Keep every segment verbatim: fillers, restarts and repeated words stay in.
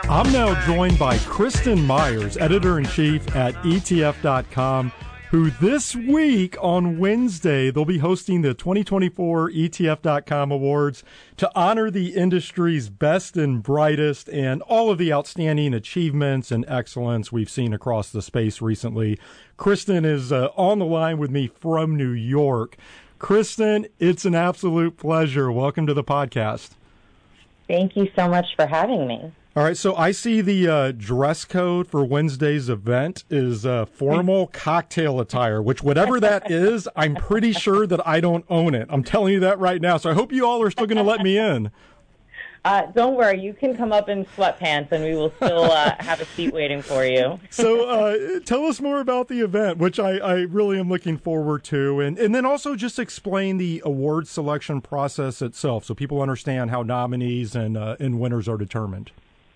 I'm now joined by Kristen Myers, editor-in-chief at E T F dot com, who this week on Wednesday, they'll be hosting the twenty twenty-four E T F dot com Awards to honor the industry's best and brightest and all of the outstanding achievements and excellence we've seen across the space recently. Kristen is uh, on the line with me from New York. Kristen, it's an absolute pleasure. Welcome to the podcast. Thank you so much for having me. All right, so I see the uh, dress code for Wednesday's event is uh, formal cocktail attire, which whatever that is, I'm pretty sure that I don't own it. I'm telling you that right now, so I hope you all are still going to let me in. Uh, don't worry, you can come up in sweatpants and we will still uh, have a seat waiting for you. So uh, tell us more about the event, which I, I really am looking forward to, and, and then also just explain the award selection process itself so people understand how nominees and, uh, and winners are determined.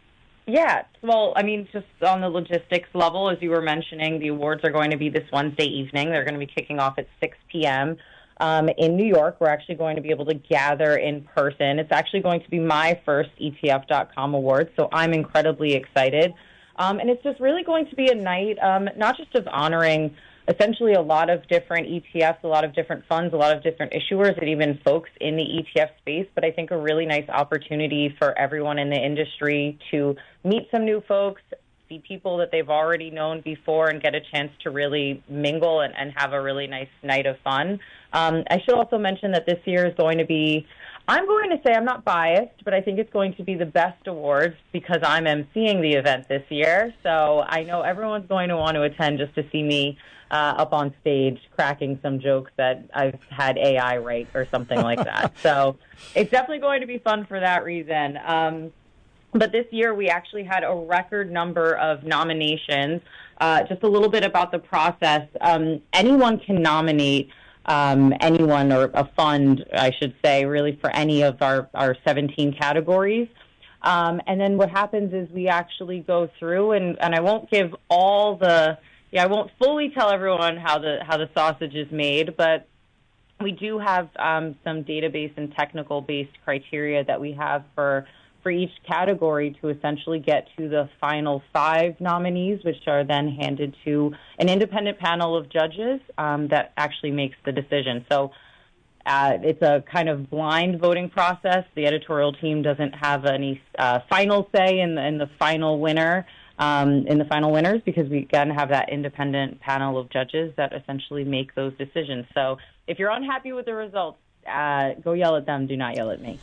Yeah, well, I mean, just on the logistics level, as you were mentioning, the awards are going to be this Wednesday evening. They're going to be kicking off at six p.m. Um, in New York. We're actually going to be able to gather in person. It's actually going to be my first E T F dot com award, so I'm incredibly excited. Um, and it's just really going to be a night, um, not just of honoring essentially a lot of different E T Fs, a lot of different funds, a lot of different issuers, and even folks in the E T F space, but I think a really nice opportunity for everyone in the industry to meet some new folks, see people that they've already known before, and get a chance to really mingle and, and have a really nice night of fun. Um, I should also mention that this year is going to be, I'm going to say I'm not biased, but I think it's going to be the best awards because I'm emceeing the event this year. So I know everyone's going to want to attend just to see me uh, up on stage cracking some jokes that I've had A I write or something like that. So it's definitely going to be fun for that reason. Um, but this year we actually had a record number of nominations. Uh, just a little bit about the process. Um, anyone can nominate Um, anyone or a fund, I should say, really for any of our, our seventeen categories. Um, and then what happens is we actually go through, and, and I won't give all the, yeah, I won't fully tell everyone how the how the sausage is made, but we do have um, some database and technical-based criteria that we have for for each category to essentially get to the final five nominees, which are then handed to an independent panel of judges um, that actually makes the decision. So uh, it's a kind of blind voting process. The editorial team doesn't have any uh, final say in the, in the final winner, um, in the final winners, because we again have that independent panel of judges that essentially make those decisions. So if you're unhappy with the results, Uh, go yell at them. Do not yell at me.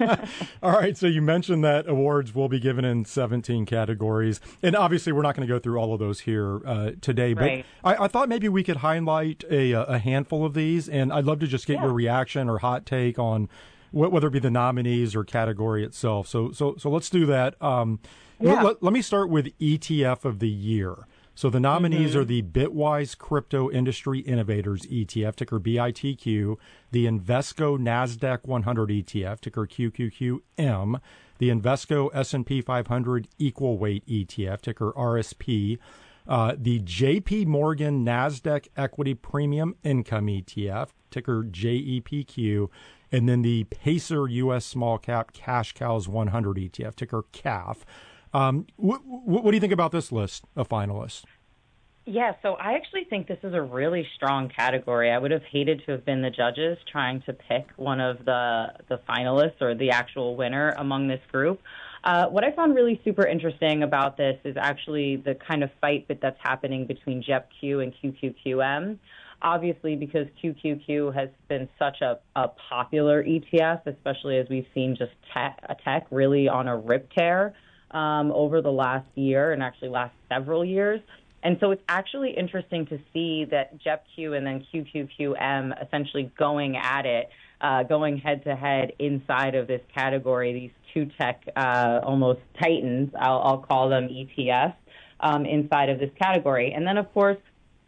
All right. So you mentioned that awards will be given in seventeen categories. And obviously, we're not going to go through all of those here uh, today. But right. I, I thought maybe we could highlight a, a handful of these. And I'd love to just get yeah. your reaction or hot take on wh- whether it be the nominees or category itself. So so, so let's do that. Um, yeah. let, let me start with E T F of the year. So the nominees mm-hmm. are the Bitwise Crypto Industry Innovators E T F, ticker B I T Q, the Invesco NASDAQ one hundred E T F, ticker Q Q Q M, the Invesco S and P five hundred Equal Weight E T F, ticker R S P, uh, the J P Morgan NASDAQ Equity Premium Income E T F, ticker J E P Q, and then the Pacer U S Small Cap Cash Cows one hundred E T F, ticker C A F. Um, wh- wh- what do you think about this list of finalists? Yeah, so I actually think this is a really strong category. I would have hated to have been the judges trying to pick one of the, the finalists or the actual winner among this group. Uh, what I found really super interesting about this is actually the kind of fight that that's happening between J E P Q and Q Q Q M. Obviously, because Q Q Q has been such a, a popular E T F, especially as we've seen just tech, a tech really on a rip tear um, over the last year and actually last several years. And so it's actually interesting to see that J E P Q and then Q Q Q M essentially going at it, uh, going head-to-head inside of this category, these two tech uh, almost titans, I'll, I'll call them E T Fs, um, inside of this category. And then, of course,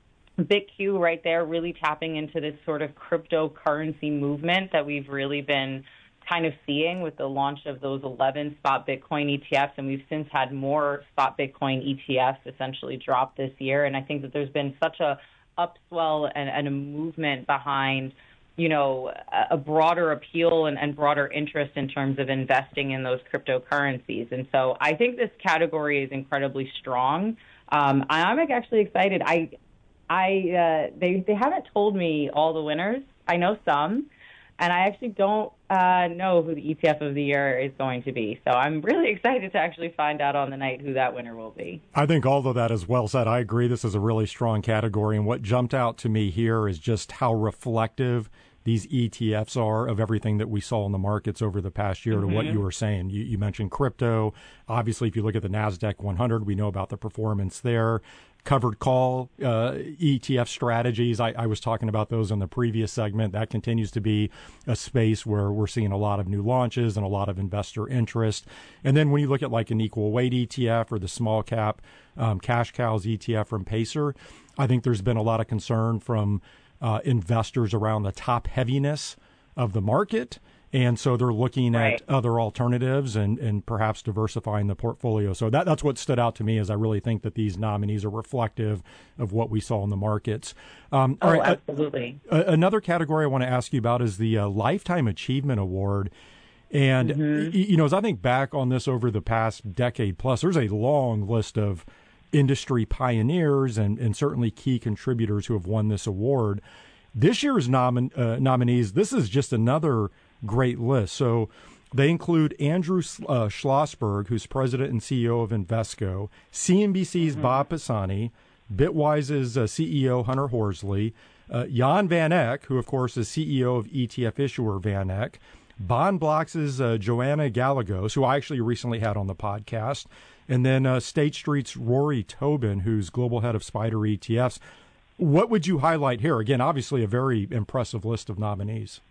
B I T Q right there really tapping into this sort of cryptocurrency movement that we've really been kind of seeing with the launch of those eleven spot Bitcoin E T Fs, and we've since had more spot Bitcoin E T Fs essentially drop this year. And I think that there's been such a upswell and, and a movement behind you know, a broader appeal and, and broader interest in terms of investing in those cryptocurrencies. And so I think this category is incredibly strong. Um, I'm actually excited. I, I, uh, they, they haven't told me all the winners. I know some, and I actually don't uh, know who the E T F of the year is going to be. So I'm really excited to actually find out on the night who that winner will be. I think all of that is well said. I agree. This is a really strong category. And what jumped out to me here is just how reflective these E T Fs are of everything that we saw in the markets over the past year. Mm-hmm. To what you were saying. You, you mentioned crypto. Obviously, if you look at the NASDAQ one hundred, we know about the performance there. Covered call uh, E T F strategies. I, I was talking about those in the previous segment. That continues to be a space where we're seeing a lot of new launches and a lot of investor interest. And then when you look at like an equal weight E T F or the small cap um, cash cows E T F from Pacer, I think there's been a lot of concern from uh, investors around the top heaviness of the market. And so they're looking right. at other alternatives and, and perhaps diversifying the portfolio. So that, that's what stood out to me, is I really think that these nominees are reflective of what we saw in the markets. Um, oh, all right, absolutely. Uh, another category I want to ask you about is the uh, Lifetime Achievement Award. And, mm-hmm. y- you know, as I think back on this over the past decade plus, there's a long list of industry pioneers and, and certainly key contributors who have won this award. This year's nomin- uh, nominees, this is just another great list. So they include Andrew uh, Schlossberg, who's president and C E O of Invesco, C N B C's mm-hmm. Bob Pisani, Bitwise's uh, C E O Hunter Horsley, uh, Jan Van Eck, who of course is C E O of E T F issuer Van Eck, BondBlocks' uh, Joanna Gallegos, who I actually recently had on the podcast, and then uh, State Street's Rory Tobin, who's global head of Spider E T Fs. What would you highlight here? Again, obviously a very impressive list of nominees.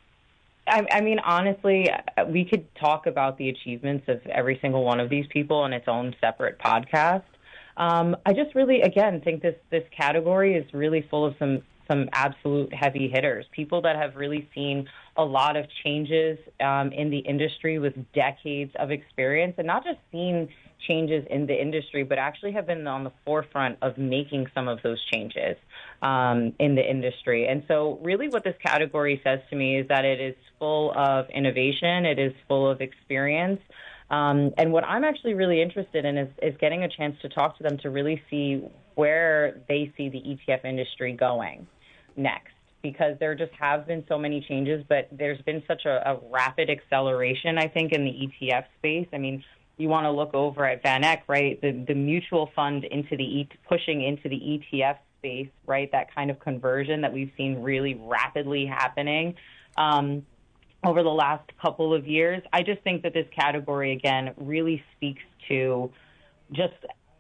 I, I mean, honestly, we could talk about the achievements of every single one of these people in its own separate podcast. Um, I just really, again, think this this category is really full of some some absolute heavy hitters, people that have really seen a lot of changes um, in the industry with decades of experience, and not just seen changes in the industry, but actually have been on the forefront of making some of those changes um, in the industry. And so really what this category says to me is that it is full of innovation, it is full of experience. Um, and what I'm actually really interested in is, is getting a chance to talk to them to really see where they see the E T F industry going next, because there just have been so many changes, but there's been such a, a rapid acceleration, I think, in the E T F space. I mean, you want to look over at Van Eck, right? The the mutual fund into the e, pushing into the E T F space, right? That kind of conversion that we've seen really rapidly happening um, over the last couple of years. I just think that this category, again, really speaks to just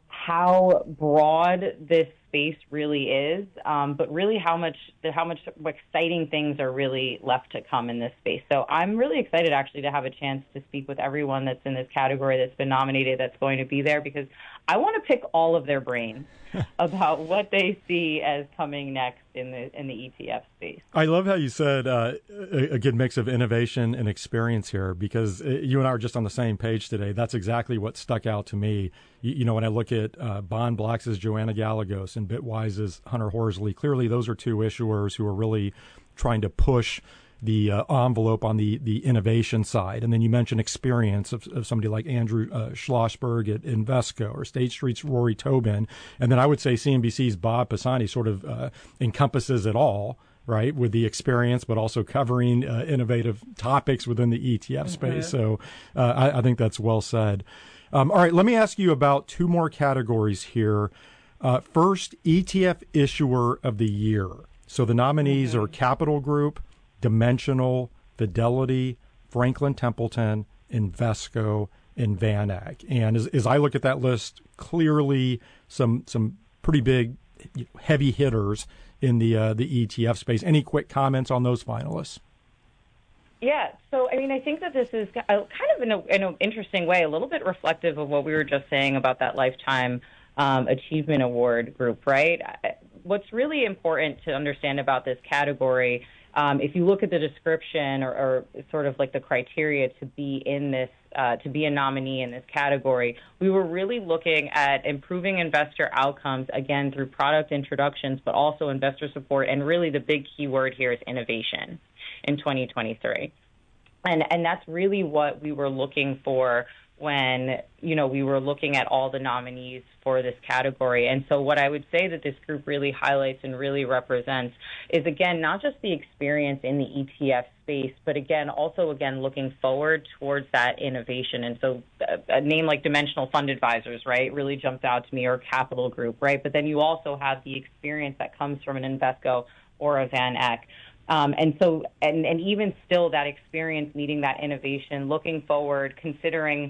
how broad this space really is, um, but really how much how much exciting things are really left to come in this space. So I'm really excited actually to have a chance to speak with everyone that's in this category that's been nominated, that's going to be there, because I want to pick all of their brains about what they see as coming next in the in the E T F space. I love how you said uh, a, a good mix of innovation and experience here, because you and I are just on the same page today. That's exactly what stuck out to me. You, you know, when I look at uh, BondBlocks' Joanna Gallegos and Bitwise's Hunter Horsley, clearly those are two issuers who are really trying to push the uh, envelope on the, the innovation side. And then you mentioned experience of, of somebody like Andrew uh, Schlossberg at Invesco, or State Street's Rory Tobin. And then I would say C N B C's Bob Pisani sort of uh, encompasses it all, right, with the experience, but also covering uh, innovative topics within the E T F mm-hmm. space. So uh, I, I think that's well said. Um, all right, let me ask you about two more categories here. Uh, first, E T F Issuer of the Year. So the nominees mm-hmm. are Capital Group, Dimensional, Fidelity, Franklin Templeton, Invesco, and Van Eck. And as, as I look at that list, clearly some some pretty big, heavy hitters in the uh, the E T F space. Any quick comments on those finalists? Yeah, so I mean, I think that this is kind of in, a, in an interesting way, a little bit reflective of what we were just saying about that Lifetime um, Achievement Award group, right? What's really important to understand about this category um, if you look at the description or, or sort of like the criteria to be in this, uh, to be a nominee in this category, we were really looking at improving investor outcomes, again, through product introductions, but also investor support. And really the big key word here is innovation in twenty twenty-three. And, and that's really what we were looking for when, you know, we were looking at all the nominees for this category. And so what I would say that this group really highlights and really represents is, again, not just the experience in the E T F space, but again, also, again, looking forward towards that innovation. And so a, a name like Dimensional Fund Advisors, right, really jumped out to me, or Capital Group, right? But then you also have the experience that comes from an Invesco or a Van Eck. Um, and so, and, and even still, that experience meeting that innovation, looking forward, considering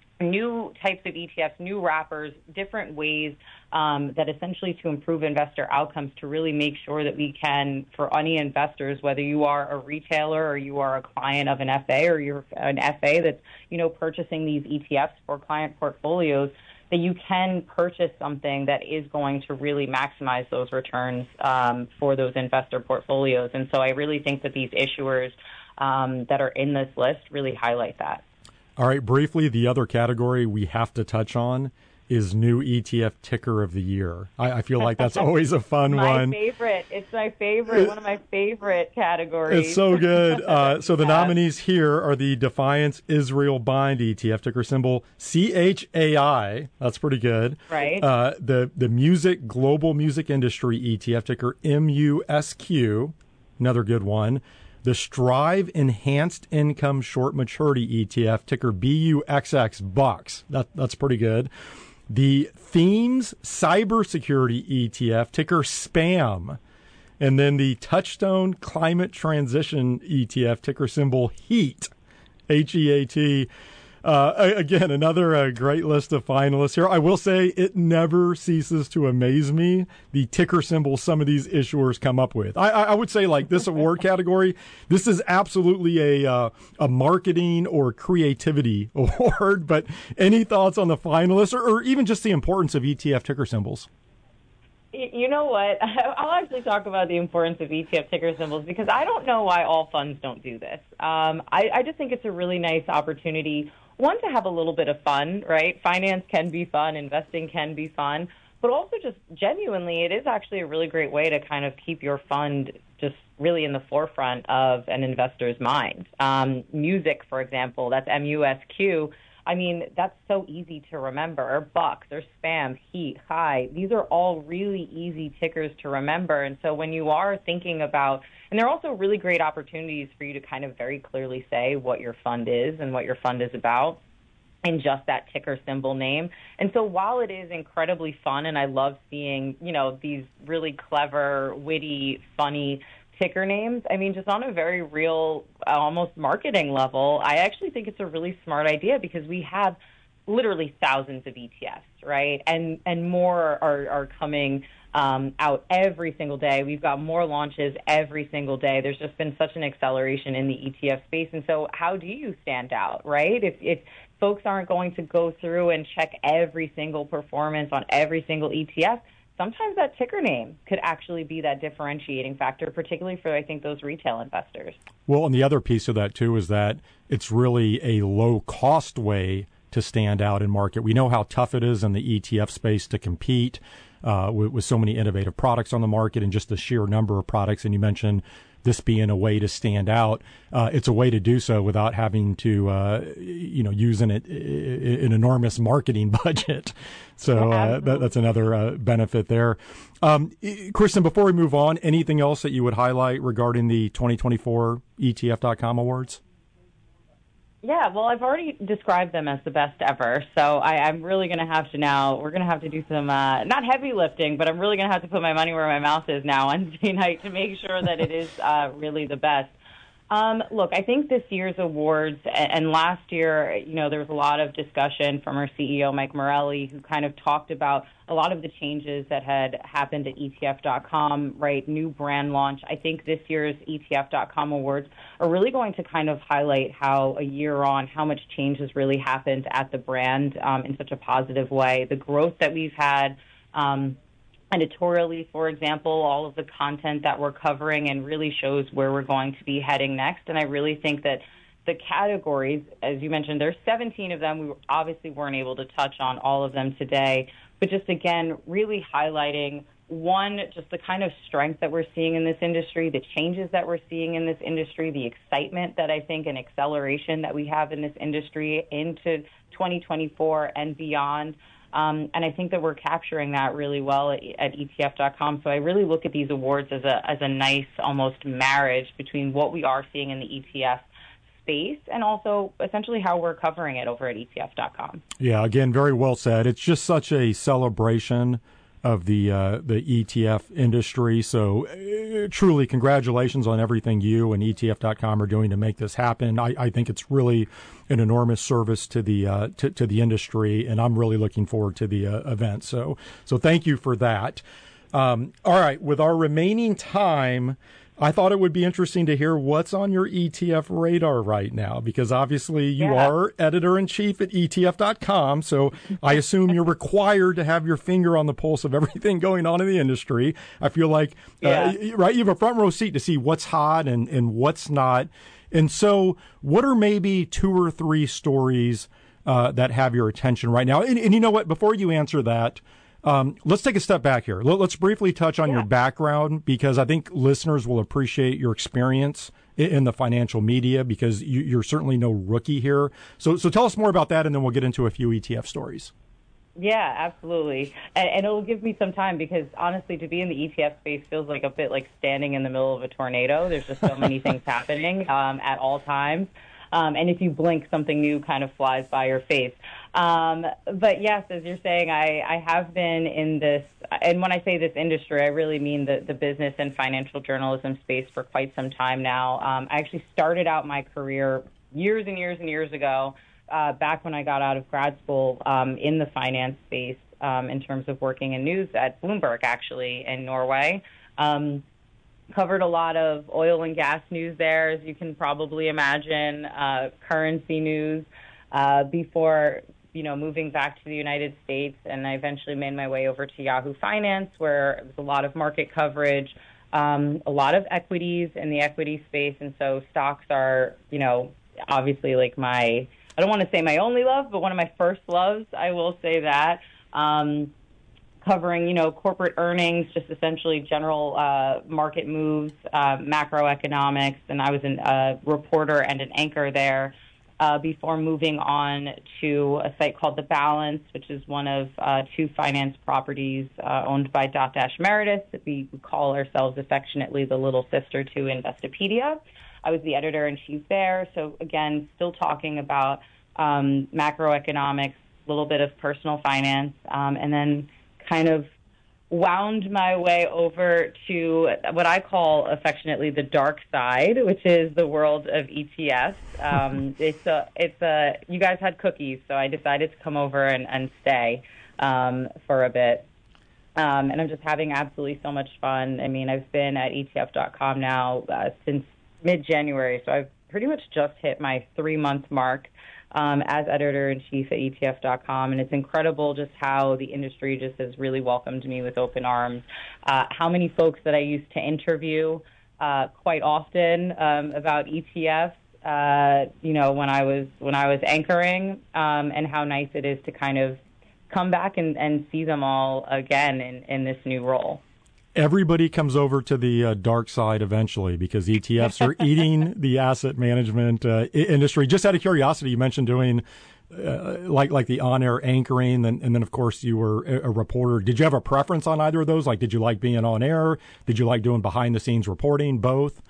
new types of E T Fs, new wrappers, different ways um, that essentially to improve investor outcomes, to really make sure that we can, for any investors, whether you are a retailer or you are a client of an F A or you're an F A that's, you know, purchasing these E T Fs for client portfolios, that you can purchase something that is going to really maximize those returns um, for those investor portfolios. And so I really think that these issuers um, that are in this list really highlight that. All right, briefly, the other category we have to touch on is new E T F ticker of the year. I, I feel like that's always a fun my one. My favorite. It's my favorite. One of my favorite categories. It's so good. Uh, so the yeah. nominees here are the Defiance Israel Bind E T F, ticker symbol C H A I. That's pretty good. Right. Uh, the, the Music Global Music Industry E T F, ticker M U S Q. Another good one. The Strive Enhanced Income Short Maturity E T F, ticker B U X X, Bucks. That, that's pretty good. The Themes Cybersecurity E T F, ticker SPAM. And then the Touchstone Climate Transition E T F, ticker symbol HEAT, H E A T. Uh, again, another uh, great list of finalists here. I will say it never ceases to amaze me the ticker symbols some of these issuers come up with. I, I would say, like, this award category, this is absolutely a uh, a marketing or creativity award. But any thoughts on the finalists, or, or even just the importance of E T F ticker symbols? You know what? I'll actually talk about the importance of E T F ticker symbols, because I don't know why all funds don't do this. Um, I, I just think it's a really nice opportunity, one, to have a little bit of fun, right? Finance can be fun, investing can be fun, but also just genuinely, it is actually a really great way to kind of keep your fund just really in the forefront of an investor's mind. Um, music, for example, that's M U S Q. I mean, that's so easy to remember. Or Bucks, or SPAM, HEAT, HIGH. These are all really easy tickers to remember. And so when you are thinking about, and they're also really great opportunities for you to kind of very clearly say what your fund is and what your fund is about in just that ticker symbol name. And so while it is incredibly fun, and I love seeing, you know, these really clever, witty, funny ticker names, I mean, just on a very real, uh, almost marketing level, I actually think it's a really smart idea, because we have literally thousands of E T Fs, right? And and more are, are coming um, out every single day. We've got more launches every single day. There's just been such an acceleration in the E T F space. And so how do you stand out, right? If, if folks aren't going to go through and check every single performance on every single E T F, sometimes that ticker name could actually be that differentiating factor, particularly for, I think, those retail investors. Well, and the other piece of that, too, is that it's really a low-cost way to stand out in market. We know how tough it is in the E T F space to compete uh, with, with so many innovative products on the market and just the sheer number of products. And you mentioned this being a way to stand out. Uh, it's a way to do so without having to, uh, you know, use an, an enormous marketing budget. So uh, that, that's another uh, benefit there. Um, Kristen, before we move on, anything else that you would highlight regarding the twenty twenty-four E T F dot com awards? Yeah, well, I've already described them as the best ever, so I, I'm really going to have to now, we're going to have to do some, uh, not heavy lifting, but I'm really going to have to put my money where my mouth is now Wednesday night to make sure that it is uh, really the best. Um, look, I think this year's awards, and last year, you know, there was a lot of discussion from our C E O, Mike Morelli, who kind of talked about a lot of the changes that had happened at E T F dot com, right, new brand launch. I think this year's E T F dot com awards are really going to kind of highlight how a year on, how much change has really happened at the brand um, in such a positive way. The growth that we've had, um, editorially, for example, all of the content that we're covering and really shows where we're going to be heading next. And I really think that the categories, as you mentioned, there's seventeen of them. We obviously weren't able to touch on all of them today, but just again, really highlighting one, just the kind of strength that we're seeing in this industry, the changes that we're seeing in this industry, the excitement that I think and acceleration that we have in this industry into twenty twenty-four and beyond. Um, and I think that we're capturing that really well at, at E T F dot com. So I really look at these awards as a as a nice almost marriage between what we are seeing in the E T F space and also essentially how we're covering it over at E T F dot com. Yeah, again, very well said. It's just such a celebration of the uh, the E T F industry. So uh, truly congratulations on everything you and E T F dot com are doing to make this happen. I, I think it's really an enormous service to the uh, to, to the industry, and I'm really looking forward to the uh, event. So so thank you for that. Um, all right, with our remaining time, I thought it would be interesting to hear what's on your E T F radar right now, because obviously you yeah. are editor-in-chief at E T F dot com, so I assume you're required to have your finger on the pulse of everything going on in the industry. I feel like, yeah. uh, right, you have a front row seat to see what's hot and, and what's not. And so what are maybe two or three stories uh, that have your attention right now? And, and you know what, before you answer that, Um, let's take a step back here. Let's briefly touch on yeah. your background, because I think listeners will appreciate your experience in the financial media, because you're certainly no rookie here. So, so tell us more about that, and then we'll get into a few E T F stories. Yeah, absolutely. And, and it'll give me some time, because honestly, to be in the E T F space feels like a bit like standing in the middle of a tornado. There's just so many things happening um, at all times. Um, and if you blink, something new kind of flies by your face. Um, but yes, as you're saying, I, I have been in this, and when I say this industry, I really mean the, the business and financial journalism space for quite some time now. Um, I actually started out my career years and years and years ago, uh, back when I got out of grad school, um, in the finance space, um, in terms of working in news at Bloomberg, actually, in Norway. Um, Covered a lot of oil and gas news there, as you can probably imagine, uh, currency news, uh, before, you know, moving back to the United States. And I eventually made my way over to Yahoo Finance, where it was a lot of market coverage, um, a lot of equities in the equity space. And so stocks are, you know, obviously like my, I don't want to say my only love, but one of my first loves, I will say that. Um, covering, you know, corporate earnings, just essentially general uh, market moves, uh, macroeconomics, and I was a uh, reporter and an anchor there uh, before moving on to a site called The Balance, which is one of uh, two finance properties uh, owned by Dotdash Meredith. We call ourselves affectionately the little sister to Investopedia. I was the editor-in-chief there, so again, still talking about um, macroeconomics, a little bit of personal finance, um, and then kind of wound my way over to what I call affectionately the dark side, which is the world of E T Fs. Um, it's a, it's a, you guys had cookies, so I decided to come over and, and stay um, for a bit. Um, and I'm just having absolutely so much fun. I mean, I've been at E T F dot com now uh, since mid-January, so I've pretty much just hit my three-month mark Um, as editor-in-chief at E T F dot com, and it's incredible just how the industry just has really welcomed me with open arms. Uh, how many folks that I used to interview uh, quite often um, about E T Fs, uh, you know, when I was when I was anchoring, um, and how nice it is to kind of come back and, and see them all again in, in this new role. Everybody comes over to the uh, dark side eventually, because E T Fs are eating the asset management uh, I- industry. Just out of curiosity, you mentioned doing uh, like like the on-air anchoring, and, and then, of course, you were a, a reporter. Did you have a preference on either of those? Like, did you like being on air? Did you like doing behind-the-scenes reporting? Both?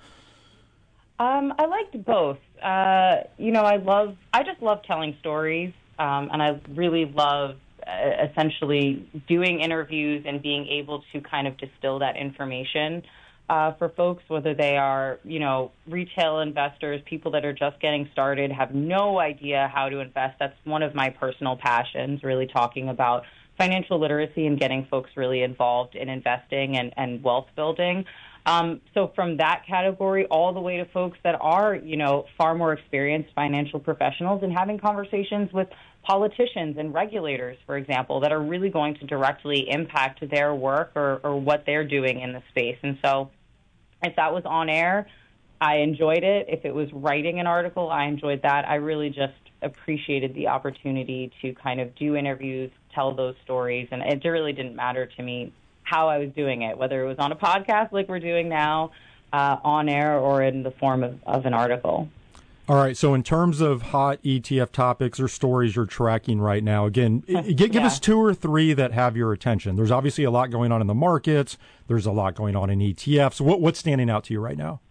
Um, I liked both. Uh, you know, I love, I just love telling stories, um, and I really love Uh, essentially doing interviews and being able to kind of distill that information uh, for folks, whether they are, you know, retail investors, people that are just getting started, have no idea how to invest. That's one of my personal passions, really talking about financial literacy and getting folks really involved in investing and, and wealth building. Um, so from that category all the way to folks that are, you know, far more experienced financial professionals, and having conversations with politicians and regulators, for example, that are really going to directly impact their work or, or what they're doing in the space. And so if that was on air, I enjoyed it. If it was writing an article, I enjoyed that. I really just appreciated the opportunity to kind of do interviews, tell those stories, and it really didn't matter to me how I was doing it, whether it was on a podcast like we're doing now, uh, on air, or in the form of, of an article. All right, so in terms of hot E T F topics or stories you're tracking right now, again, give, give yeah. us two or three that have your attention. There's obviously a lot going on in the markets. There's a lot going on in E T Fs. What, what's standing out to you right now?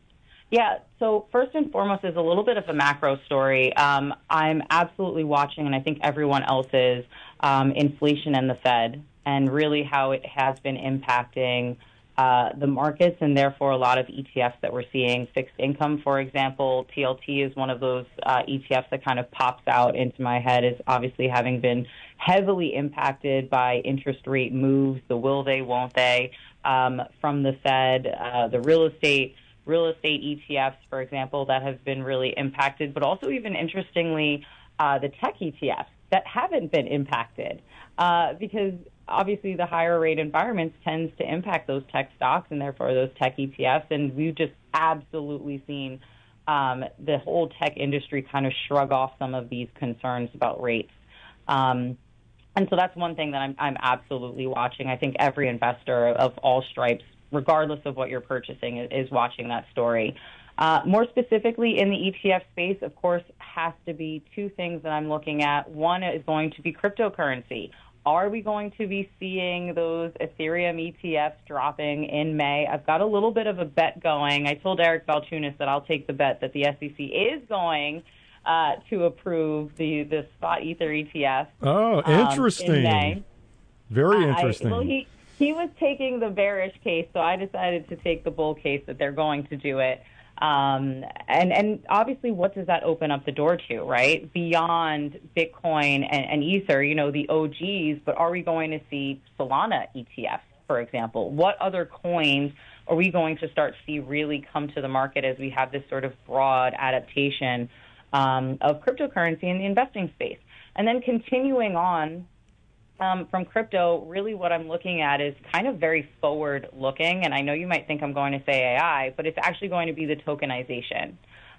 Yeah, so first and foremost is a little bit of a macro story. Um, I'm absolutely watching, and I think everyone else is, um, inflation and the Fed, and really how it has been impacting Uh, the markets, and therefore a lot of E T Fs that we're seeing. Fixed income, for example, T L T is one of those uh, E T Fs that kind of pops out into my head as obviously having been heavily impacted by interest rate moves, the will they, won't they, um, from the Fed, uh, the real estate, real estate E T Fs, for example, that have been really impacted, but also even interestingly, uh, the tech E T Fs that haven't been impacted uh, because obviously the higher rate environments tends to impact those tech stocks and therefore those tech E T Fs. And we've just absolutely seen um, the whole tech industry kind of shrug off some of these concerns about rates. Um, and so that's one thing that I'm, I'm absolutely watching. I think every investor of all stripes, regardless of what you're purchasing, is, is watching that story. Uh, more specifically in the E T F space, of course, has to be two things that I'm looking at. One is going to be cryptocurrency. Are we going to be seeing those Ethereum E T Fs dropping in May? I've got a little bit of a bet going. I told Eric Balchunas that I'll take the bet that the S E C is going uh, to approve the, the spot Ether E T F. Oh, interesting. Um, in May. Very interesting. I, well, he, he was taking the bearish case, so I decided to take the bull case that they're going to do it. Um, and, and obviously, what does that open up the door to, right? Beyond Bitcoin and, and Ether, you know, the O Gs, but are we going to see Solana E T Fs, for example? What other coins are we going to start to see really come to the market as we have this sort of broad adaptation um, of cryptocurrency in the investing space? And then continuing on, Um, from crypto, really what I'm looking at is kind of very forward-looking, and I know you might think I'm going to say A I, but it's actually going to be the tokenization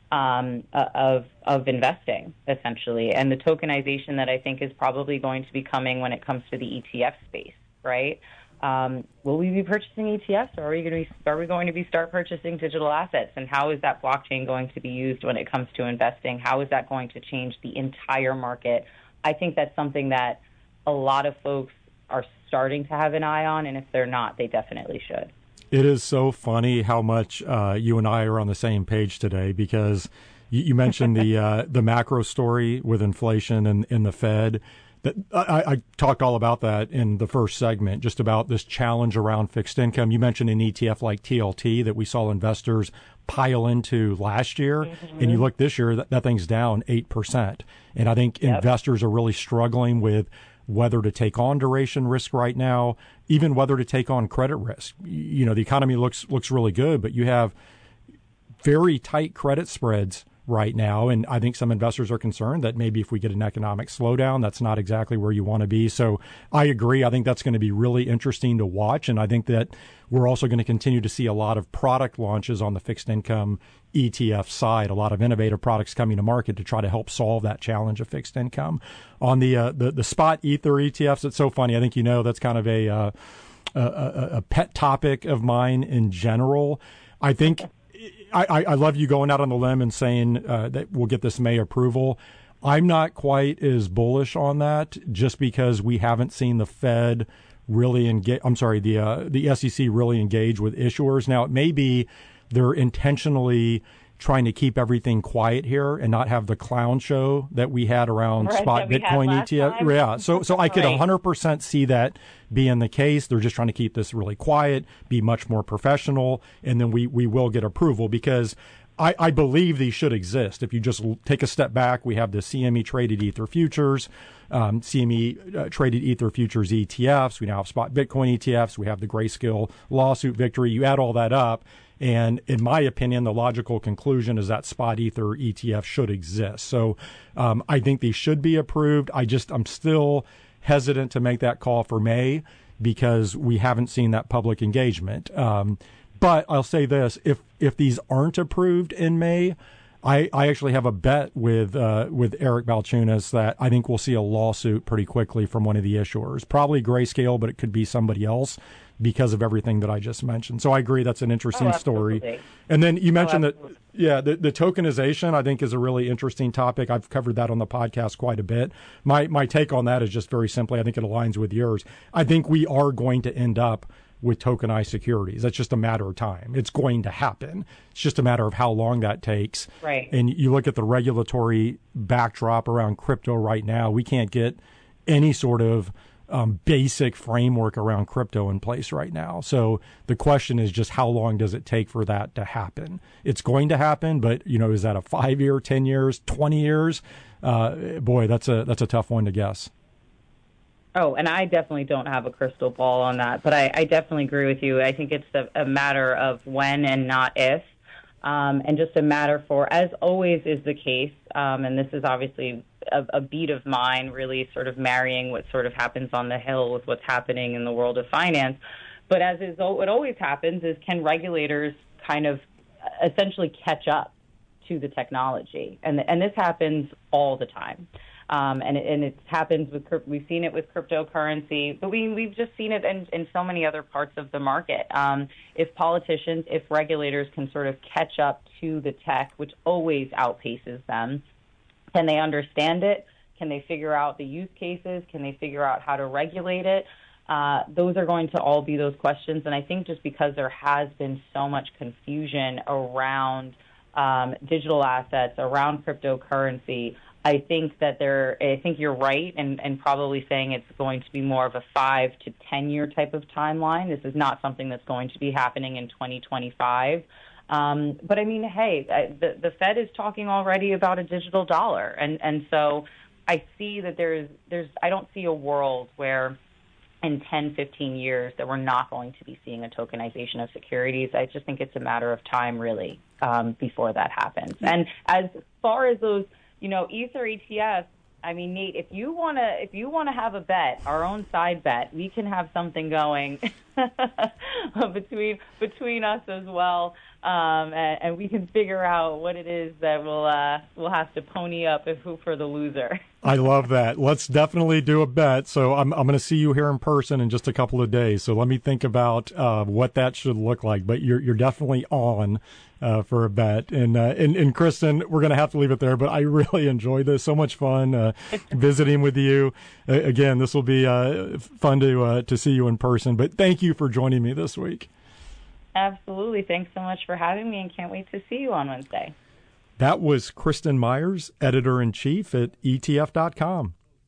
um, of of investing, essentially, and the tokenization that I think is probably going to be coming when it comes to the E T F space, right? Um, will we be purchasing E T Fs, or are we going to be, are we going to be start purchasing digital assets, and how is that blockchain going to be used when it comes to investing? How is that going to change the entire market? I think that's something that a lot of folks are starting to have an eye on, and if they're not, they definitely should. It is so funny how much uh, you and I are on the same page today, because you, you mentioned the uh, the macro story with inflation and, and the Fed. That I, I talked all about that in the first segment, just about this challenge around fixed income. You mentioned an E T F like T L T that we saw investors pile into last year, mm-hmm. and you look this year, that, that thing's down eight percent. And I think yep. investors are really struggling with whether to take on duration risk right now, even whether to take on credit risk. You know, the economy looks looks really good, but you have very tight credit spreads right now, and I think some investors are concerned that maybe if we get an economic slowdown, that's not exactly where you want to be. So I agree. I think that's going to be really interesting to watch, and I think that we're also going to continue to see a lot of product launches on the fixed income E T F side, a lot of innovative products coming to market to try to help solve that challenge of fixed income. On the uh, the, the spot Ether E T Fs, it's so funny. I think you know that's kind of a, uh, a, a, a pet topic of mine in general. I think I, I love you going out on the limb and saying uh, that we'll get this May approval. I'm not quite as bullish on that, just because we haven't seen the Fed really engage. I'm sorry, the uh, the S E C really engage with issuers. Now, it may be they're intentionally trying to keep everything quiet here and not have the clown show that we had around right, spot Bitcoin E T F. Time. Yeah, so so I could right. one hundred percent see that being the case. They're just trying to keep this really quiet, be much more professional, and then we, we will get approval, because I, I believe these should exist. If you just take a step back, we have the C M E traded Ether futures, um, C M E uh, traded Ether futures E T Fs. We now have spot Bitcoin E T Fs. We have the Grayscale lawsuit victory. You add all that up, And in my opinion, the logical conclusion is that spot ether E T F should exist. So um, I think these should be approved. I just, I'm still hesitant to make that call for May because we haven't seen that public engagement. Um, but I'll say this, if, if these aren't approved in May, I, I actually have a bet with uh, with Eric Balchunas that I think we'll see a lawsuit pretty quickly from one of the issuers. Probably Grayscale, but it could be somebody else because of everything that I just mentioned. So I agree that's an interesting oh, story. And then you mentioned oh, that, yeah, the, the tokenization I think is a really interesting topic. I've covered that on the podcast quite a bit. My my take on that is just very simply, I think it aligns with yours. I think we are going to end up with tokenized securities. That's just a matter of time. It's going to happen. It's just a matter of how long that takes. Right. And you look at the regulatory backdrop around crypto right now, we can't get any sort of um, basic framework around crypto in place right now. So the question is just how long does it take for that to happen? It's going to happen, but you know, is that a five year, ten years, twenty years? Uh, boy, that's a that's a tough one to guess. Oh, and I definitely don't have a crystal ball on that, but I, I definitely agree with you. I think it's a, a matter of when and not if, um, and just a matter for, as always is the case, um, and this is obviously a, a beat of mine, really sort of marrying what sort of happens on the Hill with what's happening in the world of finance. But as is what always happens is, can regulators kind of essentially catch up to the technology? And and this happens all the time. Um, and, and it happens with, we've seen it with cryptocurrency, but we, we've just seen it in, in so many other parts of the market. Um, if politicians, if regulators can sort of catch up to the tech, which always outpaces them, can they understand it? Can they figure out the use cases? Can they figure out how to regulate it? Uh, those are going to all be those questions. And I think just because there has been so much confusion around um, digital assets, around cryptocurrency, I think that there, I think you're right, and, and probably saying it's going to be more of a five to ten year type of timeline. This is not something that's going to be happening in twenty twenty-five. Um, but I mean, hey, the, the Fed is talking already about a digital dollar, and, and so I see that there's, there's, I don't see a world where in ten, fifteen years that we're not going to be seeing a tokenization of securities. I just think it's a matter of time, really, um, before that happens. And as far as those, you know, Ether E T Fs, I mean, Nate, if you want to if you want to have a bet, our own side bet, we can have something going between between us as well, um, and, and we can figure out what it is that we'll uh, we'll have to pony up if who for the loser. I love that. Let's definitely do a bet. So I'm I'm going to see you here in person in just a couple of days. So let me think about uh, what that should look like. But you're you're definitely on uh, for a bet. And, uh, and and Kristen, we're going to have to leave it there. But I really enjoyed this. So much fun uh, visiting with you. Uh, again, this will be uh, fun to uh, to see you in person. But thank you for joining me this week. Absolutely. Thanks so much for having me, and can't wait to see you on Wednesday. That was Kristen Myers, editor-in-chief at E T F dot com.